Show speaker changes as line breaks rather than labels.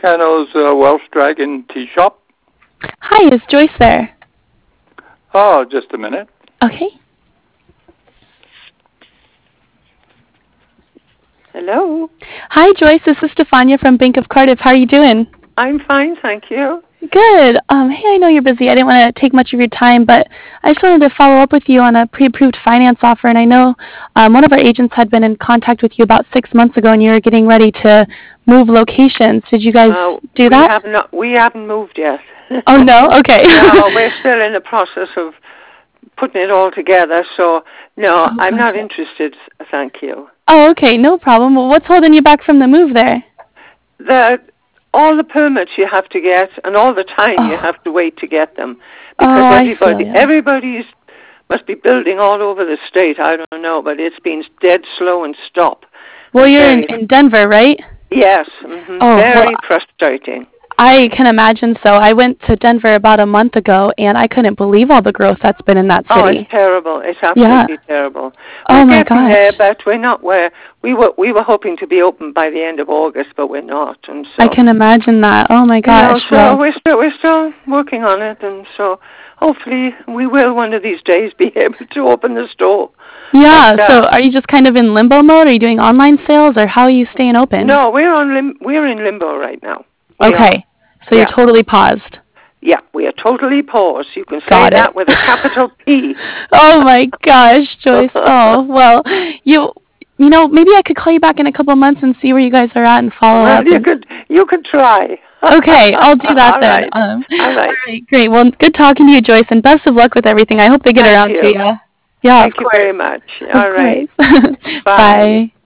Cano's Welsh Dragon Tea Shop.
Hi, is Joyce there?
Oh, just a minute.
Okay.
Hello.
Hi, Joyce. This is Stefania from Bank of Cardiff. How are you doing?
I'm fine, thank you.
Good. Hey, I know you're busy. I didn't want to take much of your time, but I just wanted to follow up with you on a pre-approved finance offer. And I know one of our agents had been in contact with you about 6 months ago, and you were getting ready to move locations. Did you guys do that?
We haven't moved yet.
Oh, no? Okay.
No, we're still in the process of putting it all together. So, no, I'm not interested, thank you.
Oh, okay. No problem. Well, what's holding you back from the move there?
All the permits you have to get and all the time you have to wait to get them. Because everybody's must be building all over the state. I don't know, but it's been dead slow and stop.
Well, you're in Denver, right?
Yes. Mm-hmm. Very frustrating.
I can imagine so. I went to Denver about a month ago, and I couldn't believe all the growth that's been in that city.
Oh, it's terrible. It's absolutely terrible.
Oh, my gosh.
We're getting there, but we're not where we were hoping to be open by the end of August, but we're not. And so
I can imagine that. Oh, my gosh.
So we're still working on it, and so hopefully we will one of these days be able to open the store.
Yeah, so are you just kind of in limbo mode? Are you doing online sales, or how are you staying open?
No, we're in limbo right now.
Okay, so you're totally paused.
Yeah, we are totally paused. You can say that with a capital P.
Oh my gosh, Joyce. Oh, well, you know, maybe I could call you back in a couple of months and see where you guys are at and follow up.
You could try.
Okay, I'll do that then.
All right,
great. Well, good talking to you, Joyce, and best of luck with everything. I hope they get around to you. Yeah,
Thank you very much. All right.
Bye.